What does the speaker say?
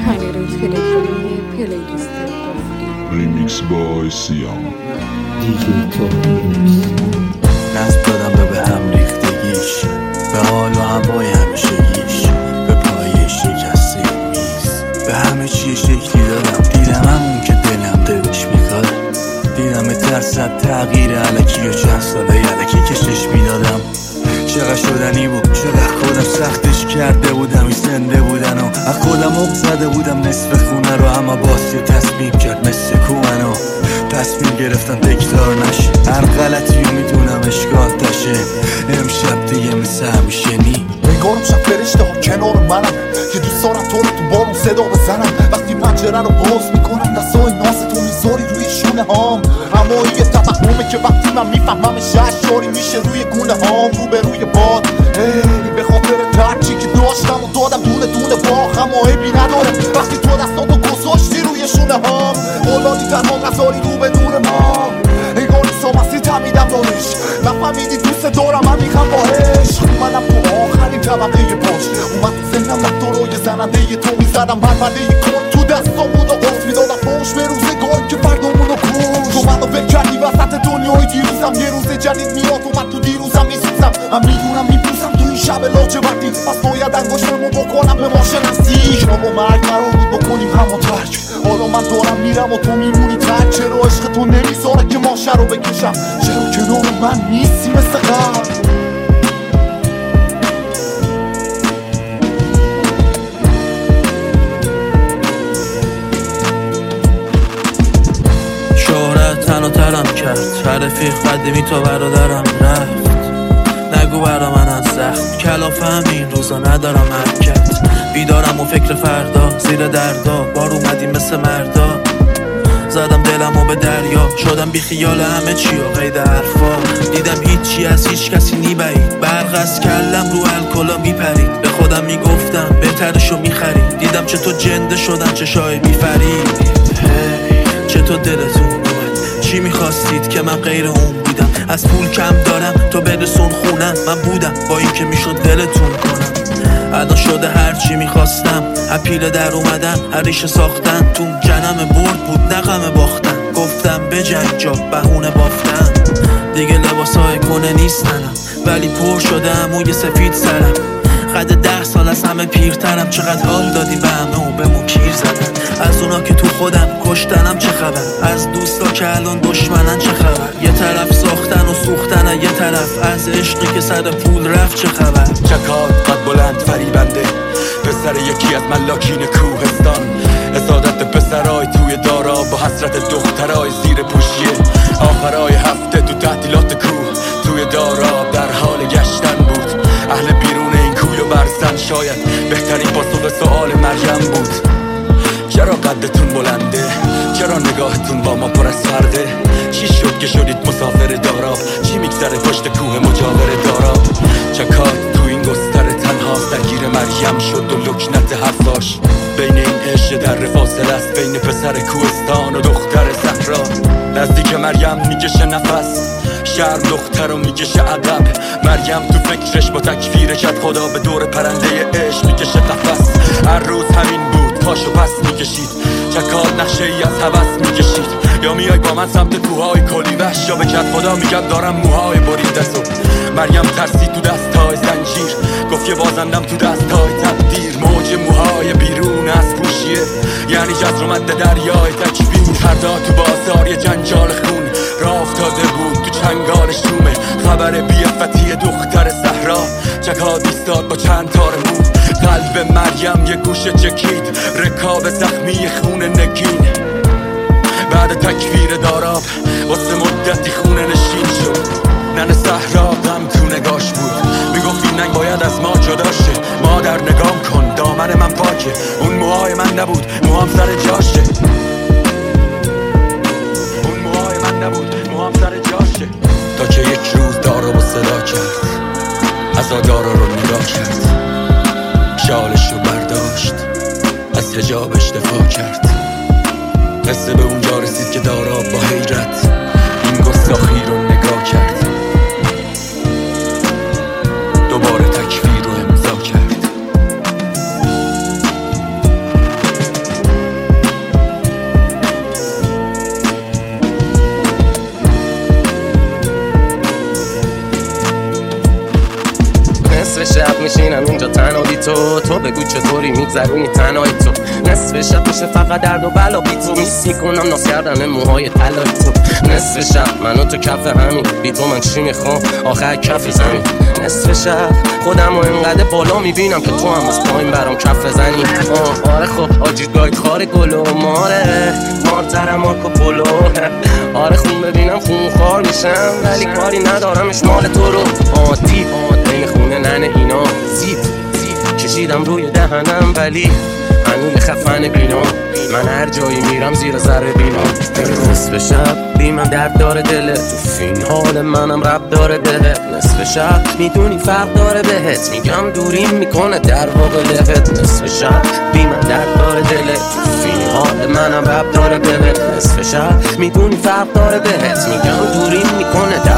کانال تلگرامی پلیلیست قفلی ریمیکس بای سیام دیجی تو نصب دادم به هم ریختگیش، به حال و هوای همیشگیش، به پای شکسته میز، به همه چی شکلی دادم. دیدم همون که دلم دلش میخواد، دیدم ترسد تغییر علکی و چند ساله علکی کشش میدادم. چقدر شدنی بود، چقدر خودم سختش کرده بودم، این زنده بودن و از خودم اق زده بودم نصف خونه رو، اما باز یه تصمیم کرد مثل کومنو تصمیم گرفتم تکرار نشه، هر غلطی رو میدونم اشکال تشه. امشب دیگه مثل همیشه نی نگارم شب فرشته ها کنار منم که دوست دارم تو رو تو بارون صدا بزنم. وقتی پنجره رو باز میکنم دستای ناز تو میذاری روی شونه هام، اما یه توهمه که وقتی من میفهمم ششاری میشه روی گونه هام. رو به روی باد به خاطر ترچی که داشتم و دادم دونه دونه باخ، اما عیبی نداره وقتی تو دستاتو گذاشتی روی شونه هام. اولادی تنها نذاری رو به دور ما، انگار نیسا مسیح تمیدم دارش، نفهمیدی دوست دارم من میخوام باهش. منم تو آخرین طبقه پاش اومد تو ذهنم رفتارای زننده تو میزدم، بربنده کن تو دستام بود و قرص میدادم پاش به روزگاری که فردامونو کش. تو منو ول کردی وسط دنیای دیروزم، یه روز جدید میاد و من تو دیروزم میسوزم. من میدونم میپوسم تو این شب لاجوردی، پس باید انگشتمو بکنم به ما شناسی. شما و مرگ قرار بود بکنیم همو ترک، حالا من دارم میرم و تو میمونی ترک. چرا عشق تو نمیذاره که ماشه رو بکشم، چرا کنار من نیستی مثل قبل. تنها ترم کرد، رفیق قدیمی تا برادرم رفت. نگو برا من از زخم کلافه همین روزا ندارم حرکت. بیدارم و فکر فردا زیر دردا، بار اومدیم مثل مردا. زدم دلمو به دریا، شدم بی خیال همه چی و قید حرفا. دیدم هیچی از هیچ کسی نیبعید، برق از کلم رو الکلا میپرید. به خودم میگفتم بهترشو میخرید، دیدم چه تو جنده شدن چه شای میفرید. چه تو دلتون چی میخواستید که من غیر اون بودم؟ از پول کم دارم تو برسون خونم، من بودم با این که میشد دلتون کنم. ادا شده هر چی میخواستم، اپیل در اومدن هر ریشه ساختن. تو جنم برد بود نغمه باختن، گفتم بجنگ جا بهونه بافتن. دیگه لباسای کنه نیستنم، ولی پر شده موی سفید سرم. قد 10 سال از همه پیرترم، چقدر حال دادی به همه و به مو کیر زدن. از اونا که تو خودم کشتنم چه خبر، از دوستا که الان دشمنن چه خبر. یه طرف ساختن و سوختن، یه طرف از عشقی که سر پول رفت چه خبر. چکات قد بلند فریبنده، پسر یکی از ملاکین کوهستان. حسادت پسرای توی دارا با حسرت دخترای زیر پوشیه. آخرای هفته تو تعطیلات کوه توی دارا در حال گشتن بود. اهل بیرون این کوی و برزن شاید بهترین پاسخ سؤال مریم بود. چرا قدتون بلنده؟ چرا نگاهتون با ما پر از فرده؟ چی شد که شدید مسافر دارا؟ چی میگذره پشت کوه مجاور دارا؟ چکات تو این گستره تنهاست، درگیر مریم شد و لکنت حرفاش. بین این عشق در فاصله است، بین پسر کوهستان و دختر صحرا. نزدیک مریم میکشه نفس، شرم دختر رو میکشه ادب. مریم تو فکرش با تکفیر کت خدا به دور پرنده عشق میکشه قفس. هر روز همین بود، پاشو پس میکشید، چکات نقشه ای از هوس میکشید. یا میای با من سمت کوههای کلی وحش، یا به کت خدا میگم دارم موهای بریده سو. مریم ترسی تو دستای زنجیر، گفت که بازندم تو دستای تقدیر. موج موهای بیرون از پوشیه، یعنی جزر مد دریای تکبیر. فردا تو بازار یه جنجال خون راه افتاده بود تو چنگال شومه. خبر بی‌عفتی دختر صحرا، چکات ایستاد با چند تار مو. قلب مریم یه گوشه چکید، رکاب زخمی خون نگین. بعد تکفیر داراب واسه مدتی خونه نشین شد. نن صحرا غم تو نگاش بود، میگفت این ننگ باید از ما جدا شه. مادر نگام کن دامن من پاکه، اون موهای من نبود موهام سر جاشه. اون موهای من نبود موهام سر جاشه. تا که یک روز دارا با صدا کرد، از دارا رو نگاه کرد. شالش رو برداشت، از حجابش دفاع کرد. قصه به اونجا رسید که دارا با حیرت این گستاخی رو نگاه کرد. دوباره تکفیر رو امضا کرد. میشینم اینجا تنها بی تو بگو چطوری میگذرونی تنهایی تو. نصف شب میشه فقط درد و بلا بی تو، میس میکنم ناز کردن موهای طلای تو. نصف شب من و تو کف همین، بی تو من چی میخوام آخر کف زمین. نصف شب خودم و اینقدر بالا میبینم که تو هم از پایین برام کف زنی. آره خب آجی گاید خار گل و ماره مارترم مارکو پولو. آره خون ببینم خون خار میشم ولی کاری ندارمش مال تو رو. آتی این خونه ننه اینا زیب کشیدم روی دهنم ولی هنوی خفن بینام. من هر جایی میرم زیر ذره بینام. نصف شب بی من درد داره دلت، تو فین حال منم رب داره بهت. نصف شب میدونی فرق داره بهت، میگم دوریم میکنه در واقع لهت. نصف شب بی من درد داره دلت، تو فین حال منم رب داره بهت. نصف شب میدونی فرق داره بهت، میگم دوریم میکنه